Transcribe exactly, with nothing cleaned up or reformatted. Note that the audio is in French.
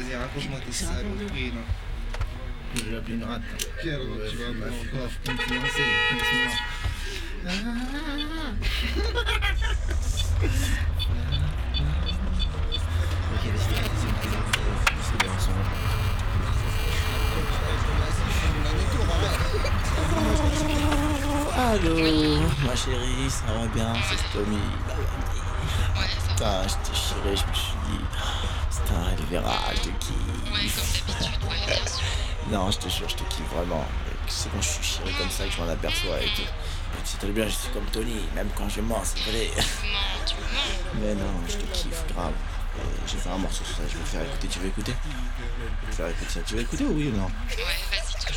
Vas-y, raconte-moi tes saloperies là. J'ai appelé une rate. Quelle Ouais, tu vas ma me fille. faire. Comme tu lançais, ok, vas-y, c'est bien, on s'en va. Allô, ma chérie, ça va bien, c'est Tommy. Bah, Ouais, ça putain, je t'ai chiré, je me suis dit, putain, elle verra, je te va. Ouais, comme kiffe. d'habitude, ouais, bien sûr. Non, je te jure, je te kiffe vraiment. Mec, c'est quand je suis chiré comme ça que je m'en aperçois et tout. Et tu sais très bien, je suis comme Tony, même quand je mens, c'est vrai. Tu mens, tu mens. Mais non, je te kiffe grave. Et j'ai fait un morceau sur ça, je vais te faire écouter, tu veux écouter? Je vais te faire écouter ça, tu veux écouter ou oui ou non? Ouais, vas-y,